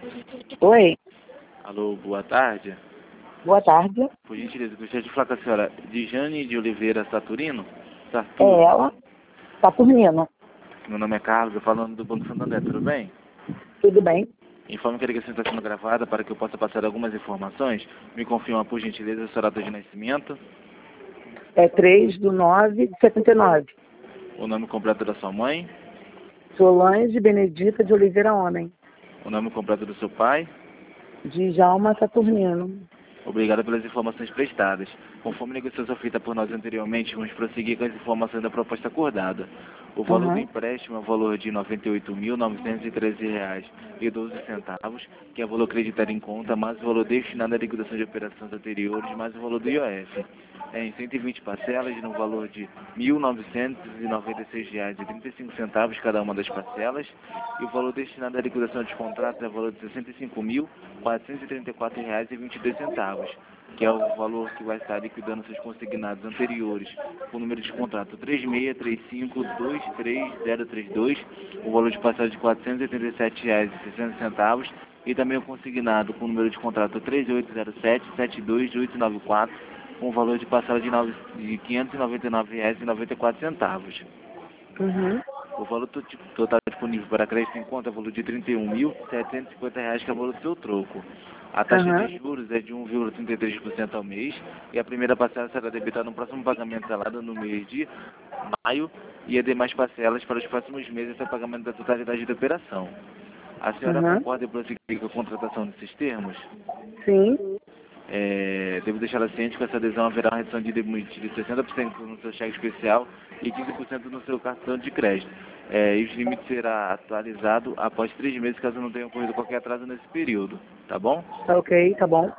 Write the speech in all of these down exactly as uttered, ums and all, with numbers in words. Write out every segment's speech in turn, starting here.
Oi, Alô, boa tarde. boa tarde. Por gentileza, gostaria de falar com a senhora Dijane de Oliveira Saturino? É Sarturo. ela, Saturnino. Meu nome é Carlos, eu falando do Banco Santander, tudo bem? Tudo bem? Informe que a ligação está sendo gravada para que eu possa passar algumas informações. Me confirma, por gentileza, a sua data de nascimento, É três do nove de setenta e nove. o nome completo da sua mãe, Solange Benedita de Oliveira Homem. o nome completo do seu pai. Djalma Saturnino. Obrigado pelas informações prestadas. Conforme a negociação feita por nós anteriormente, vamos prosseguir com as informações da proposta acordada. O valor do Uhum. empréstimo é o valor de noventa e oito mil novecentos e treze reais e doze centavos, que é o valor acreditado em conta, mais o valor destinado à liquidação de operações anteriores, mais o valor do I O F. É em cento e vinte parcelas, no valor de mil novecentos e noventa e seis reais e trinta e cinco centavos cada uma das parcelas, e o valor destinado à liquidação dos contratos é o valor de sessenta e cinco mil quatrocentos e trinta e quatro reais e vinte e dois centavos, que é o valor que vai estar liquidando seus consignados anteriores, com o número de contrato três seis três cinco dois três zero três dois, o valor de passagem de quatrocentos e oitenta e sete reais e sessenta centavos, e também o consignado com o número de contrato três oito zero sete sete dois oito nove quatro, com o valor de passagem de, nove, de quinhentos e noventa e nove reais e noventa e quatro centavos. Uhum. O valor to- total disponível para crédito em conta é o valor de trinta e um mil setecentos e cinquenta reais, que é o valor do seu troco. A taxa de Uhum. juros é de um vírgula trinta e três por cento ao mês, e a primeira parcela será debitada no próximo pagamento selado no mês de maio, e as demais parcelas para os próximos meses até o pagamento da totalidade da operação. A senhora Uhum. concorda em prosseguir com a contratação desses termos? Sim. É, devo deixá-la ciente que com essa adesão haverá uma redução de limite de sessenta por cento no seu cheque especial e quinze por cento no seu cartão de crédito. É, e os limites será atualizado após três meses, caso não tenha ocorrido qualquer atraso nesse período. Tá bom? Tá ok, tá bom.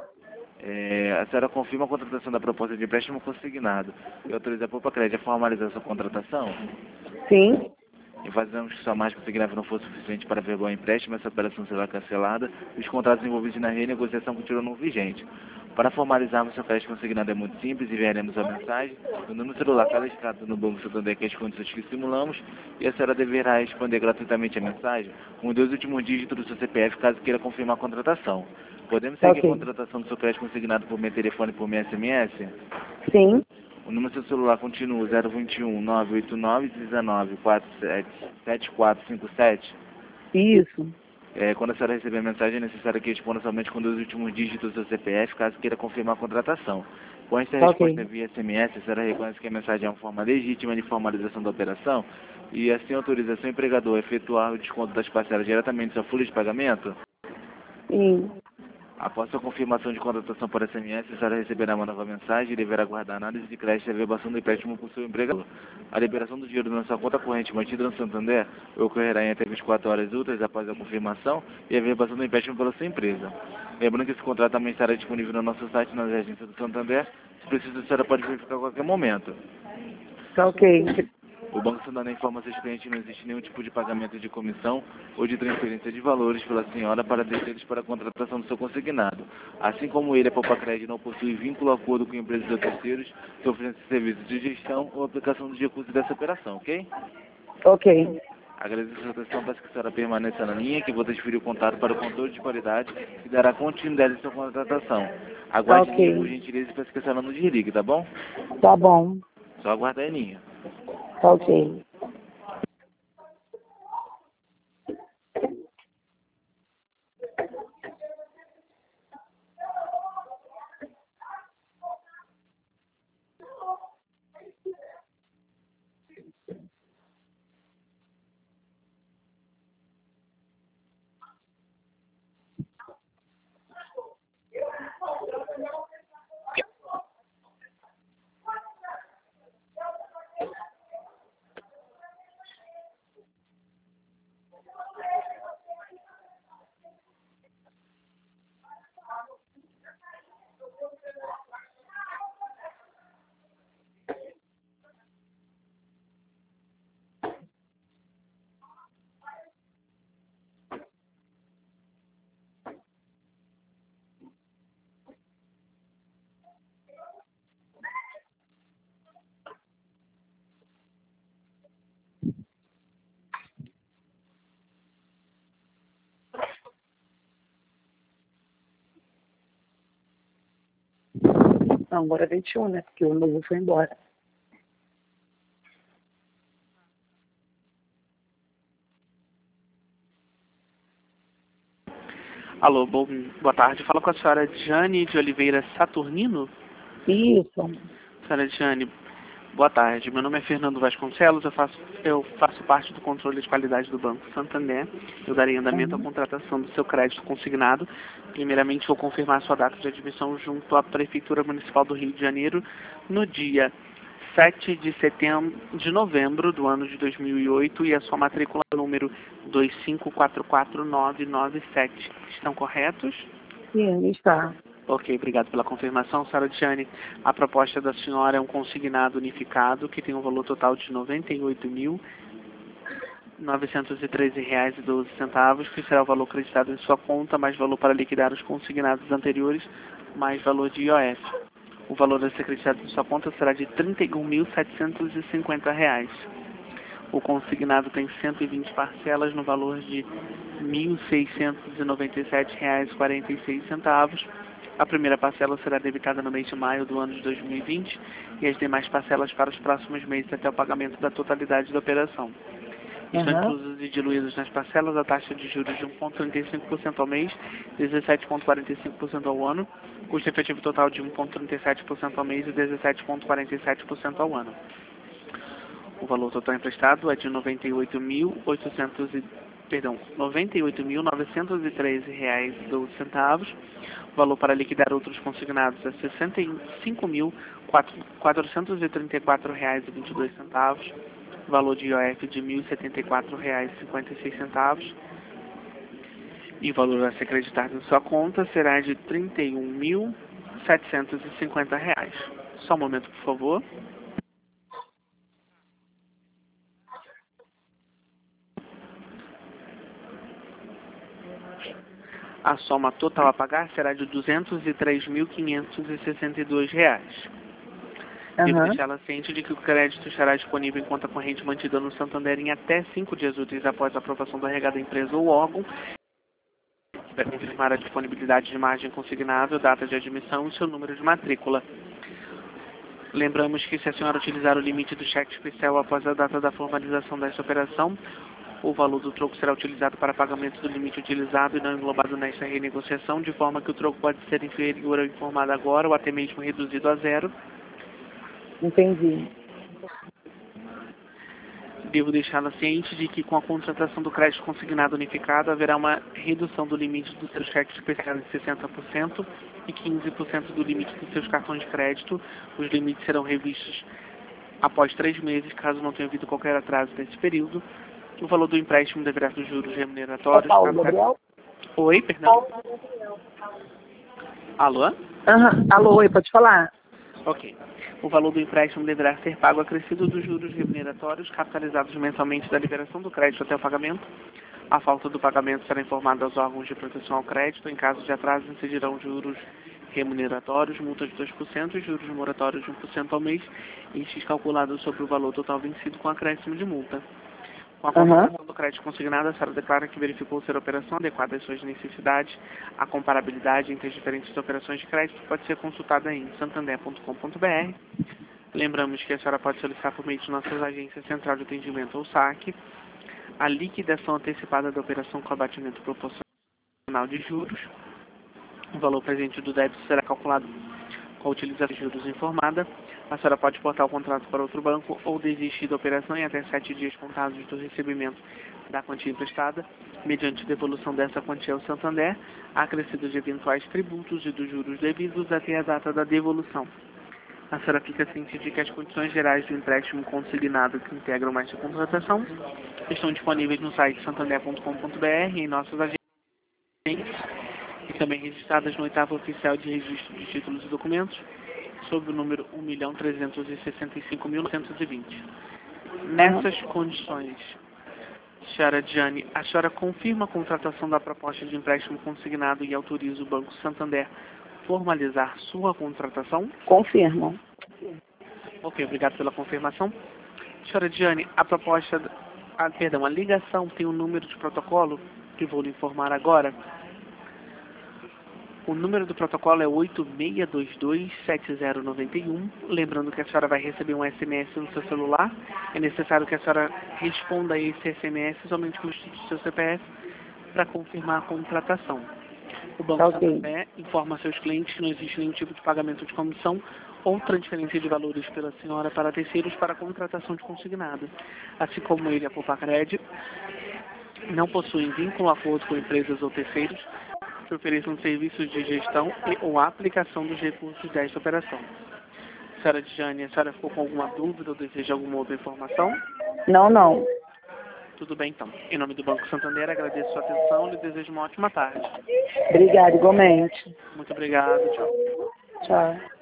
É, a senhora confirma a contratação da proposta de empréstimo consignado e autoriza a Poupa Crédito a formalizar sua contratação? Sim. Enfatizamos que sua margem consignada não for suficiente para vergonhar o empréstimo, essa operação será cancelada e os contratos envolvidos na renegociação continuam vigentes. Para formalizarmos seu crédito consignado é muito simples, enviaremos a mensagem no número celular cadastrado no Banco Santander, que é as condições que simulamos, e a senhora deverá responder gratuitamente a mensagem com os dois últimos dígitos do seu C P F, caso queira confirmar a contratação. Podemos Tá seguir a ok. contratação do seu crédito consignado por meio telefone e por meio S M S? Sim. O número do seu celular continua zero dois um nove oito nove um nove quatro sete sete quatro cinco sete. Isso. É, quando a senhora receber a mensagem, é necessário que responda somente com dois últimos dígitos do seu C P F, caso queira confirmar a contratação. Com esta Tá resposta ok. via S M S, a senhora reconhece que a mensagem é uma forma legítima de formalização da operação e assim autoriza seu empregador a efetuar o desconto das parcelas diretamente em sua folha de pagamento? Sim. Após sua confirmação de contratação por S M S, a senhora receberá uma nova mensagem e deverá aguardar análise de crédito e averbação do empréstimo por seu empregador. A liberação do dinheiro na sua conta corrente mantida no Santander ocorrerá em até vinte e quatro horas úteis após a confirmação e a averbação do empréstimo pela sua empresa. Lembrando que esse contrato também estará disponível no nosso site, nas agências do Santander. Se precisa, a senhora pode verificar a qualquer momento. Tá ok. O Banco Santander informa seus clientes que não existe nenhum tipo de pagamento de comissão ou de transferência de valores pela senhora para terceiros para a contratação do seu consignado. Assim como ele, a Poupa Crédito não possui vínculo ou acordo com empresas ou terceiros que oferecem serviços de gestão ou aplicação dos recursos dessa operação, ok? Ok. Agradeço a sua atenção, peço que a senhora permaneça na linha, que vou transferir o contato para o controle de qualidade e dará continuidade à sua contratação. Tá Aguarde em linha, por ok. gentileza, e peço que a senhora não desligue, tá bom? Tá bom. Só aguardar em linha. Tá ok. Não, agora é vinte e um, né? Porque o novo foi embora. Alô, bom, boa tarde. Fala com a senhora Jane de Oliveira Saturnino. Isso. Senhora Jane, boa tarde. Meu nome é Fernando Vasconcelos, eu faço, eu faço parte do controle de qualidade do Banco Santander. Eu darei andamento à Uhum. contratação do seu crédito consignado. Primeiramente, vou confirmar a sua data de admissão junto à Prefeitura Municipal do Rio de Janeiro no dia sete de setembro, de novembro do ano de dois mil e oito e a sua matrícula número dois cinco quatro quatro nove nove sete. Estão corretos? Sim, está. Ok, obrigado pela confirmação, senhora Diane. A proposta da senhora é um consignado unificado que tem um valor total de noventa e oito mil novecentos e treze reais e doze centavos, que será o valor acreditado em sua conta, mais valor para liquidar os consignados anteriores, mais valor de I O F. O valor a ser acreditado em sua conta será de trinta e um mil setecentos e cinquenta reais. O consignado tem cento e vinte parcelas no valor de mil seiscentos e noventa e sete reais e quarenta e seis centavos. A primeira parcela será debitada no mês de maio do ano de dois mil e vinte e as demais parcelas para os próximos meses até o pagamento da totalidade da operação. Estão Uhum. inclusos e diluídos nas parcelas a taxa de juros de um vírgula trinta e cinco por cento ao mês, dezessete vírgula quarenta e cinco por cento ao ano, custo efetivo total de um vírgula trinta e sete por cento ao mês e dezessete vírgula quarenta e sete por cento ao ano. O valor total emprestado é de noventa e oito mil oitocentos e perdão, noventa e oito mil novecentos e treze reais e doze centavos. O valor para liquidar outros consignados é sessenta e cinco mil quatrocentos e trinta e quatro reais e vinte e dois centavos. Valor de I O F de mil e setenta e quatro reais e cinquenta e seis centavos. E o valor a ser acreditado em sua conta será de trinta e um mil setecentos e cinquenta reais. Só um momento, por favor. A soma total a pagar será de duzentos e três mil quinhentos e sessenta e dois reais. Devo Uhum. deixá-la ciente de que o crédito estará disponível em conta corrente mantida no Santander em até cinco dias úteis após a aprovação da regada da empresa ou órgão, para confirmar a disponibilidade de margem consignável, data de admissão e seu número de matrícula. Lembramos que se a senhora utilizar o limite do cheque especial após a data da formalização desta operação, o valor do troco será utilizado para pagamento do limite utilizado e não englobado nesta renegociação, de forma que o troco pode ser inferior ao informado agora ou até mesmo reduzido a zero. Entendi. Devo deixá-la ciente de que com a contratação do crédito consignado unificado haverá uma redução do limite dos seus cheques especiais em sessenta por cento e quinze por cento do limite dos seus cartões de crédito. Os limites serão revistos após três meses, caso não tenha havido qualquer atraso nesse período. O valor do empréstimo deverá ter juros É remuneratórios. Paulo Gabriel? Oi, perdão. Alô? Uhum. Alô, oi, pode falar? Ok. O valor do empréstimo deverá ser pago acrescido dos juros remuneratórios capitalizados mensalmente da liberação do crédito até o pagamento. A falta do pagamento será informada aos órgãos de proteção ao crédito. Em caso de atraso, incidirão juros remuneratórios, multas de dois por cento e juros moratórios de um por cento ao mês, estes calculados sobre o valor total vencido com acréscimo de multa. Com a contratação do crédito consignado, a senhora declara que verificou ser a operação adequada às suas necessidades. A comparabilidade entre as diferentes operações de crédito pode ser consultada em santander ponto com ponto br. Lembramos que a senhora pode solicitar por meio de nossas agências Central de Atendimento ou SAC a liquidação antecipada da operação com abatimento proporcional de juros. O valor presente do débito será calculado com a utilização de juros informada. A senhora pode portar o contrato para outro banco ou desistir da operação em até sete dias contados do recebimento da quantia emprestada, mediante devolução dessa quantia ao Santander, acrescido de eventuais tributos e dos juros devidos até a data da devolução. A senhora fica ciente de que as condições gerais do empréstimo consignado que integram esta contratação estão disponíveis no site santander ponto com ponto br e em nossas agências, e também registradas no oitavo oficial de registro de títulos e documentos, sob o número um milhão trezentos e sessenta e cinco mil novecentos e vinte. Nessas condições, senhora Diane, a senhora confirma a contratação da proposta de empréstimo consignado e autoriza o Banco Santander formalizar sua contratação? Confirmo. Ok, obrigado pela confirmação. Senhora Diane, a proposta, a, perdão, a ligação tem um número de protocolo que vou lhe informar agora. O número do protocolo é oito seis dois dois, sete zero nove um. Lembrando que a senhora vai receber um S M S no seu celular. É necessário que a senhora responda a esse S M S somente com o do seu C P F para confirmar a contratação. O Banco Ok. Santander informa a seus clientes que não existe nenhum tipo de pagamento de comissão ou transferência de valores pela senhora para terceiros para contratação de consignado. Assim como ele, a Poupa-Cred, não possuem vínculo ou acordo com empresas ou terceiros que ofereçam serviços de gestão e ou aplicação dos recursos desta operação. Senhora Dijane, a senhora ficou com alguma dúvida ou deseja alguma outra informação? Não, não. Tudo bem, então. Em nome do Banco Santander, agradeço a sua atenção e lhe desejo uma ótima tarde. Obrigada, igualmente. Muito obrigado. Tchau. Tchau.